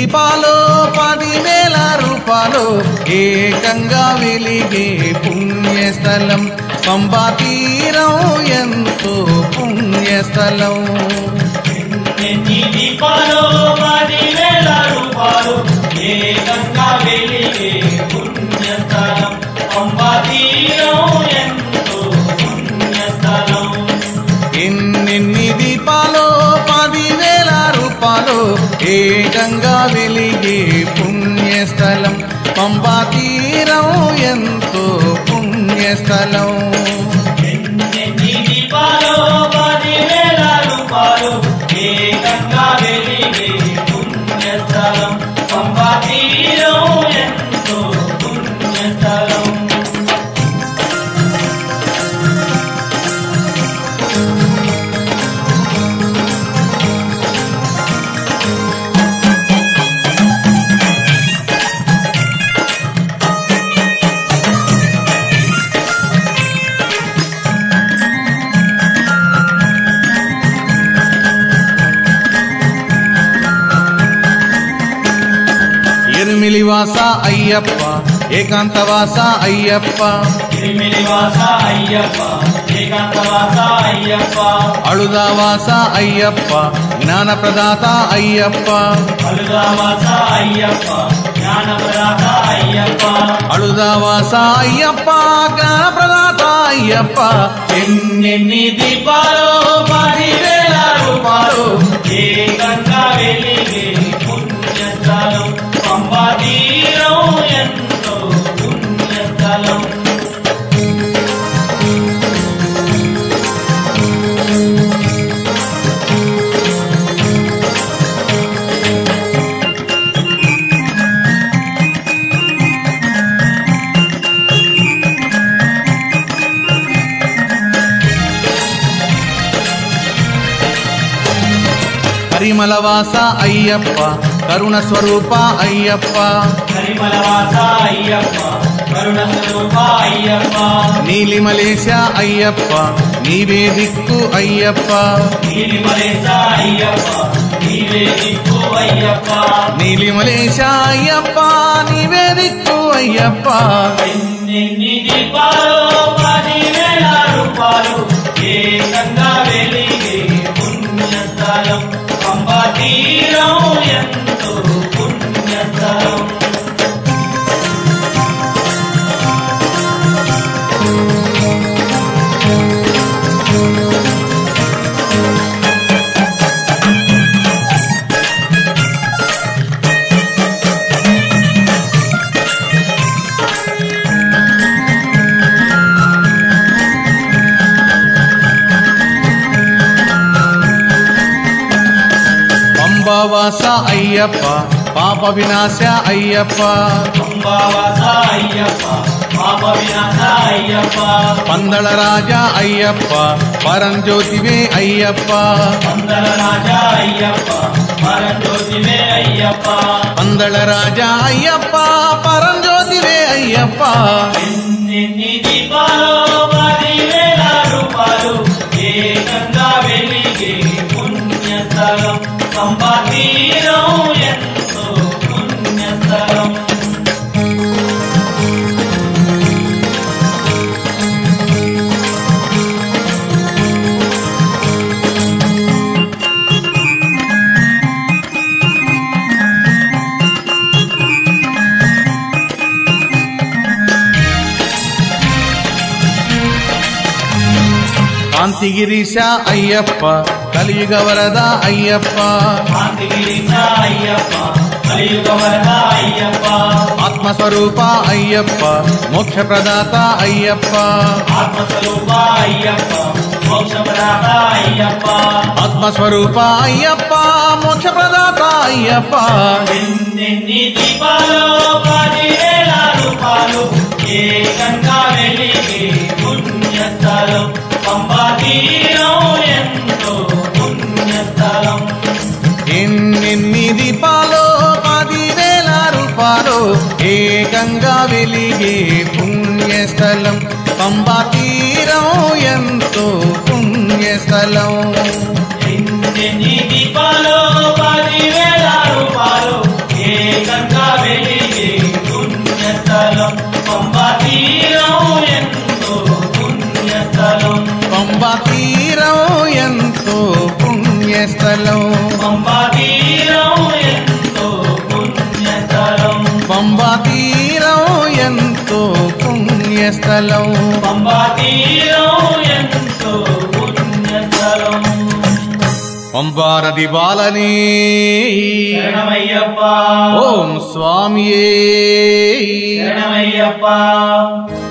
దీపాలు 10,000 రూపాయలు ఏకంగా వెలిగే పుణ్యస్థలం పంబా తీరం ఎంతో పుణ్యస్థలం. ఎన్ని దీపాలు 10,000 రూపాయలు ఏకంగా వెలిగే పుణ్యస్థలం పంబా తీరం ఎంతో పుణ్యస్థలం. ఎన్నెన్ని దీపాలు 10,000 రూపాయలు ఏకంగా వెలిగే పుణ్యస్థలం పంబా తీరం ఎంతో పుణ్యస్థలం. ఎన్ని దీపాలు 10,000 రూపాయలు ఏకంగా వెలిగే పుణ్యస్థలం పంబా తీరం ఎంతో పుణ్యస్థలం. ఎరుమిలివాస అయ్యప్ప ఏకాంతవాస అయ్యప్ప తిరుమిలివాస అయ్యప్ప ఏకాంతవాస అయ్యప్ప అళుదావాస అయ్యప్ప జ్ఞానప్రదాత అయ్యప్ప అలుదావాస అయ్యప్ప జ్ఞానప్రదాత అయ్యప్ప అళుదావాస అయ్యప్ప జ్ఞానప్రదాత అయ్యప్ప. ఎన్నెన్ని దీపాలు 10,000 రూపాయలు ఏకంగా వెలిగే పుణ్యస్థలం పంబా తీరం ఎంతో పుణ్యస్థలం. పరిమళవాస అయ్యప్ప కరుణ స్వరూప అయ్యప్ప పరిమళవాస అయ్యప్ప కరుణ స్వరూప అయ్యప్ప నీలిమలేశ అయ్యప్ప నీవే దిక్కు అయ్యప్ప నీలిమలేశ అయ్యప్ప నీవే దిక్కు అయ్యప్ప. నీలిమలేశ అయ్యప్ప నీవే దిక్కు అయ్యప్ప. ఎన్నెన్ని దీపాలు 10,000 రూపాయలు ఏకంగా వెలిగే పుణ్యస్థలం పంబా తీరం ఎంతో పుణ్యస్థలం. పంబావాస అయ్యప్ప పాప వినాశ అయ్యప్ప పంబావాస అయ్యప్ప పాప వినాశ అయ్యప్ప పందళ రాజా అయ్యప్ప పరంజ్యోతివే అయ్యప్ప పందల రాజా అయ్యప్ప పరంజ్యోతివే అయ్యప్ప. పందళ రాజా అయ్యప్ప పరంజ్యోతివే అయ్యప్ప. ఎన్నెన్ని దీపాలు 10,000 రూపాయలు ఏకంగా వెలిగే పుణ్యస్థలం పంబా తీరం ఎంతో పుణ్యస్థలం. కాంతిగిరీశ అయ్యప్ప కలియుగ వరద అయ్యప్ప కాంతిగిరీశ అయ్యప్ప కలియుగ వరద అయ్యప్ప ఆత్మస్వరూప అయ్యప్ప మోక్ష ప్రదాత అయ్యప్ప ఆత్మస్వరూప అయ్యప్ప మోక్షప్రదాత అయ్యప్ప. ఆత్మస్వరూప అయ్యప్ప మోక్ష ప్రదాత అయ్యప్ప. ఎన్నెన్ని దీపాలు 10,000 రూపాయలు ఏకంగా వెలిగే పుణ్యస్థలం పంబా తీరం ఎంతో పుణ్యస్థలం. ఎన్నెన్ని దీపాలు 10,000 రూపాయలు ఏకంగా వెలిగే పుణ్యస్థలం పంబా తీరం ఎంతో పుణ్యస్థలం. ఎన్ని దీపాలు 10,000 రూపాయలు పంబా తీరం ఎంతో పుణ్యస్థలం పంబా తీరం ఎంతో పుణ్యస్థలం పంబా తీరం ఎంతో పుణ్యస్థలం పంబా తీరం ఎంతో పుణ్యస్థలం పంబా నది బాలనే శరణమయ్యప్ప ఓం స్వామియే శరణమయ్యప్ప